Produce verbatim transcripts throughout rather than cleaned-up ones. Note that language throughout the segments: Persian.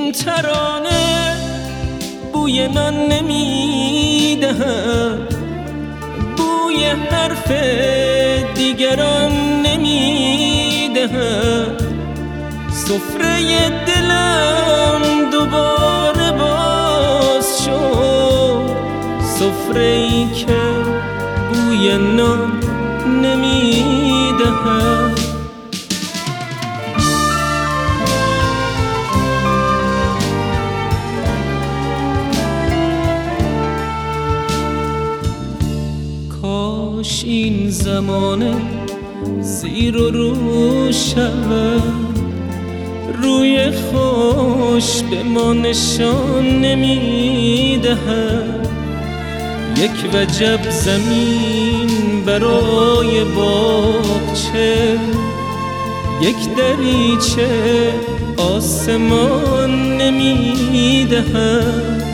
این ترانه بوی نان نمیدهد، بوی حرف دیگران نمیدهد. سفره دلم دوباره باز شد، سفره ای که بوی نان نمیدهد. کاش این زمانه زیر و رو شود، روی خوش به ما نشان نمیدهد. یک وجب زمین برای باغچه، یک دریچه آسمان نمیدهد.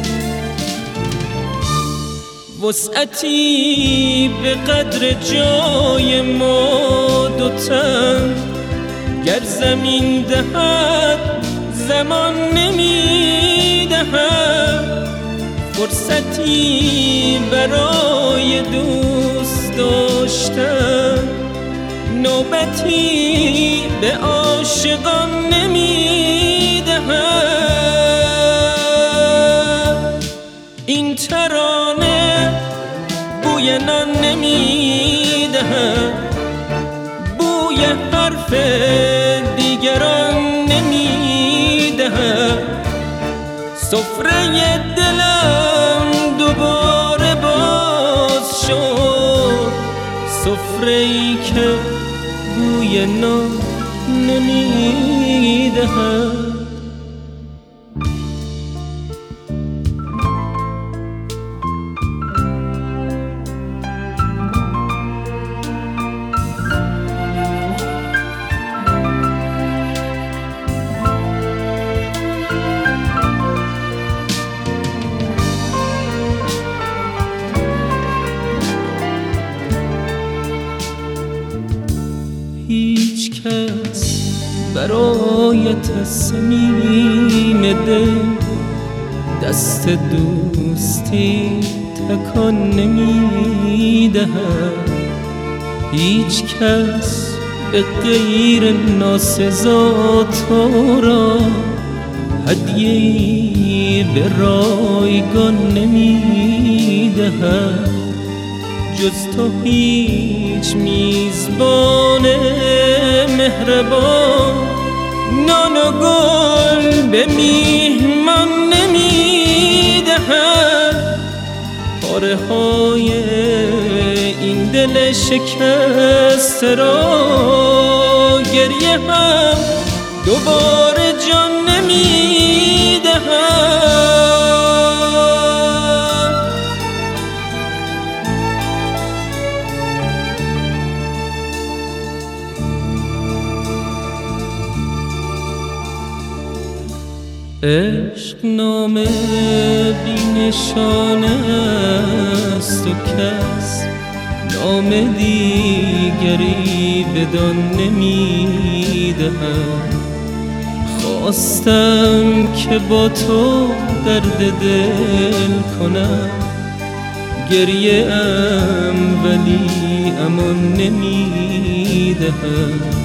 وسعتی به قدر جای ما دوتن، گر زمین دهد زمان نمیدهد. فرصتی برای دوست داشتن، نوبتی به عاشقان نمیدهد. این ترانه بوی نان نمیدهد، بوی حرف دیگران نمیدهد. سفره دلم دوباره باز شد، سفره ای که بوی نان نمیدهد. هیچ کس برایت صمیم دل دست دوستی تکان نمیدهد. هیچ کس به غیر ناسزا تو را هدیه‌ای به رایگان نمیدهد. جز تو هیچ میزبان مهربان نان و گل به میهمان نمیدهد. پاره های این دل شکسته را گریه هم دوباره جان نمیدهد. عشق نامه بی نشانه است و کس نام دیگری بدان نمیدهد. خواستم که با تو درد دل کنم، گریه ام ولی امان نمیدهد.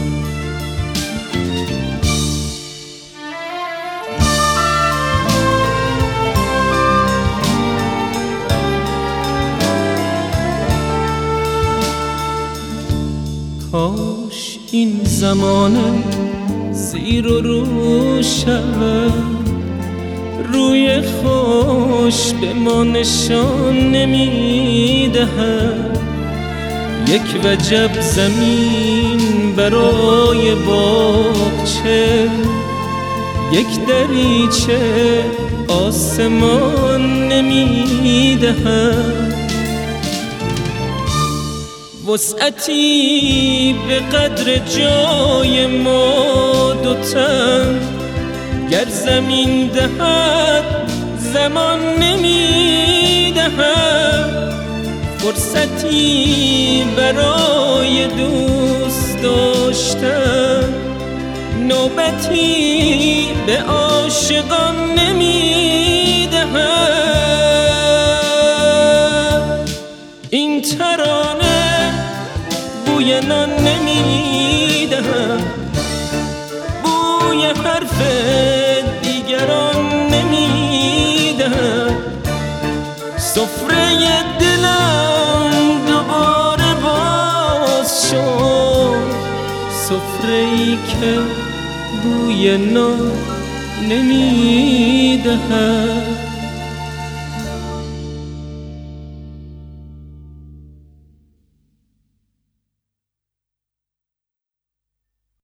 کاش این زمانه زیر و رو شود، روی خوش به ما نشان نمیدهد. یک وجب زمین برای باغچه، یک دریچه آسمان نمیدهد. وسعتی به قدر جای ما دوتن، گر زمین دهد زمان نمیدهد. فرصتی برای دوست داشتن، نوبتی به عاشق عاشقان نمیدهد. این ترانه بوی نان نمیدهد، بوی حرف دیگران نمیدهد. سفره دلم دوباره باز شد، سفره‌ای که بوی نان نمیدهد.